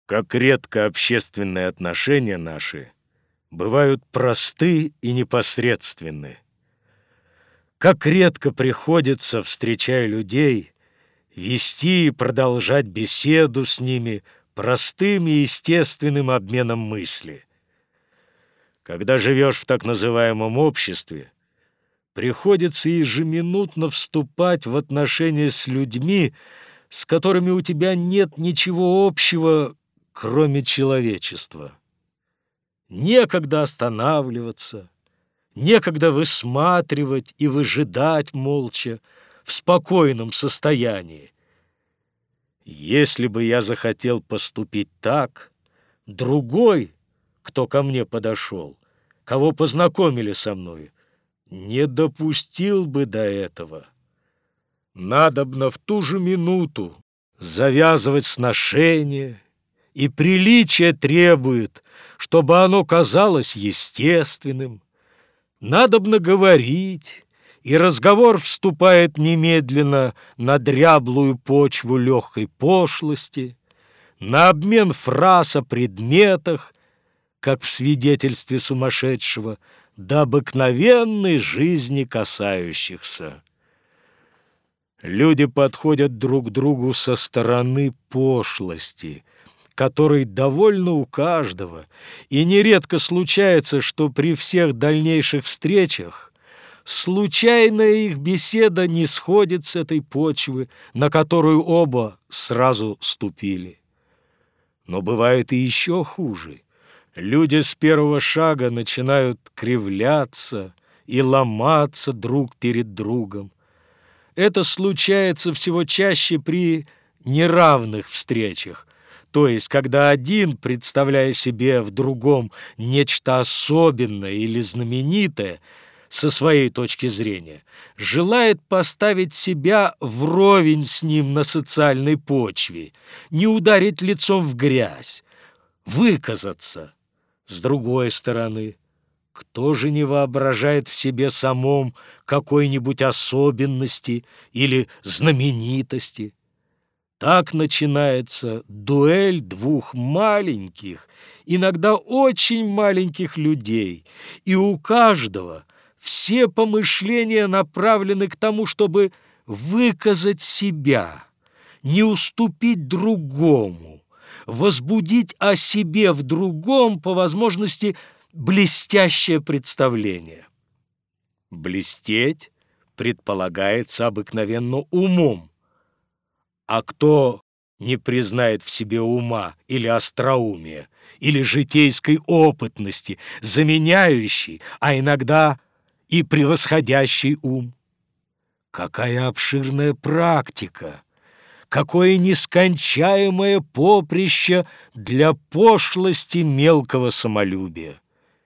Как редко общественные отношения наши бывают просты и непосредственны. Как редко приходится, встречая людей, вести и продолжать беседу с ними простым и естественным обменом мысли. Когда живешь в так называемом обществе, приходится ежеминутно вступать в отношения с людьми, с которыми у тебя нет ничего общего, кроме человечества. Некогда останавливаться, некогда высматривать и выжидать молча в спокойном состоянии. Если бы я захотел поступить так, другой, кто ко мне подошел, кого познакомили со мной, не допустил бы до этого. Надобно в ту же минуту завязывать сношение, и приличие требует, чтобы оно казалось естественным. Надобно говорить, и разговор вступает немедленно на дряблую почву легкой пошлости, на обмен фраз о предметах, как в свидетельстве сумасшедшего, до обыкновенной жизни касающихся. Люди подходят друг к другу со стороны пошлости, которой довольно у каждого, и нередко случается, что при всех дальнейших встречах случайная их беседа не сходит с этой почвы, на которую оба сразу ступили. Но бывает и еще хуже. Люди с первого шага начинают кривляться и ломаться друг перед другом. Это случается всего чаще при неравных встречах, то есть когда один, представляя себе в другом нечто особенное или знаменитое, со своей точки зрения, желает поставить себя вровень с ним на социальной почве, не ударить лицом в грязь, выказаться. С другой стороны, кто же не воображает в себе самом какой-нибудь особенности или знаменитости? Так начинается дуэль двух маленьких, иногда очень маленьких людей, и у каждого все помышления направлены к тому, чтобы выказать себя, не уступить другому, возбудить о себе в другом, по возможности, блестящее представление. Блестеть предполагается обыкновенно умом, а кто не признает в себе ума или остроумия, или житейской опытности, заменяющей, а иногда и превосходящий ум? Какая обширная практика! Какое нескончаемое поприще для пошлости мелкого самолюбия!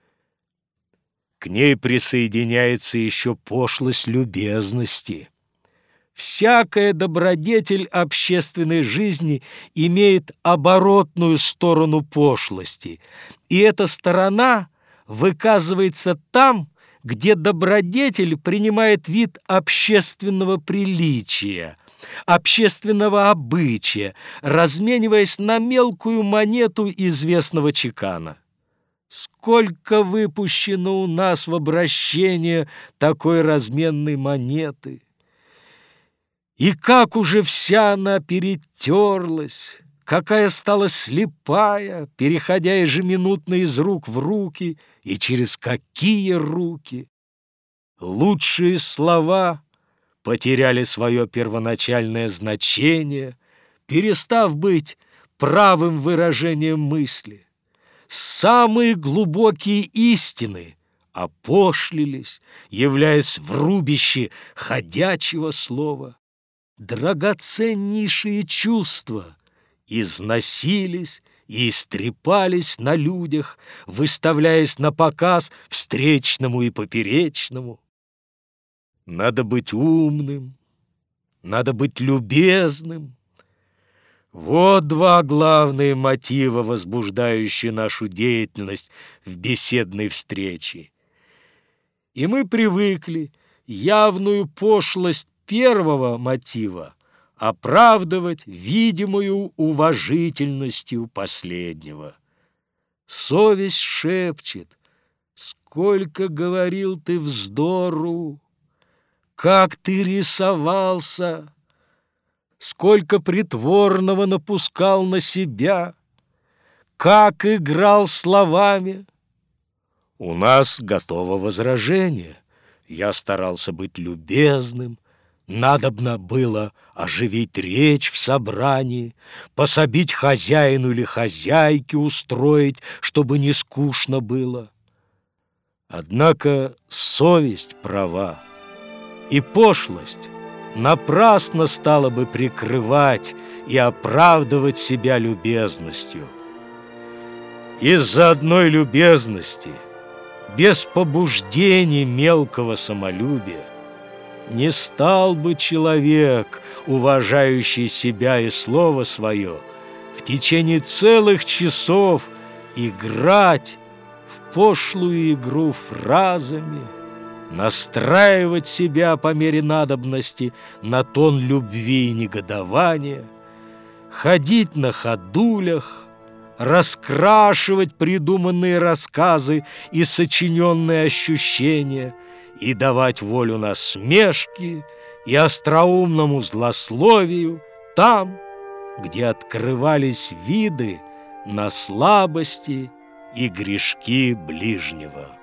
К ней присоединяется еще пошлость любезности. Всякая добродетель общественной жизни имеет оборотную сторону пошлости, и эта сторона выказывается там, где добродетель принимает вид общественного приличия, общественного обычая, размениваясь на мелкую монету известного чекана. Сколько выпущено у нас в обращение такой разменной монеты! И как уже вся она перетерлась, какая стала слепая, переходя ежеминутно из рук в руки, и через какие руки! Лучшие слова потеряли свое первоначальное значение, перестав быть правым выражением мысли. Самые глубокие истины опошлились, являясь в рубище ходячего слова. Драгоценнейшие чувства износились и истрепались на людях, выставляясь на показ встречному и поперечному. Надо быть умным, надо быть любезным. Вот два главные мотива, возбуждающие нашу деятельность в беседной встрече. И мы привыкли явную пошлость первого мотива оправдывать видимую уважительностью последнего. Совесть шепчет: сколько говорил ты вздору, как ты рисовался, сколько притворного напускал на себя, как играл словами. У нас готово возражение. Я старался быть любезным, надобно было оживить речь в собрании, пособить хозяину или хозяйке устроить, чтобы не скучно было. Однако совесть права, и пошлость напрасно стала бы прикрывать и оправдывать себя любезностью. Из-за одной любезности, без побуждений мелкого самолюбия, не стал бы человек, уважающий себя и слово свое, в течение целых часов играть в пошлую игру фразами, настраивать себя по мере надобности на тон любви и негодования, ходить на ходулях, раскрашивать придуманные рассказы и сочиненные ощущения и давать волю насмешке и остроумному злословию там, где открывались виды на слабости и грешки ближнего.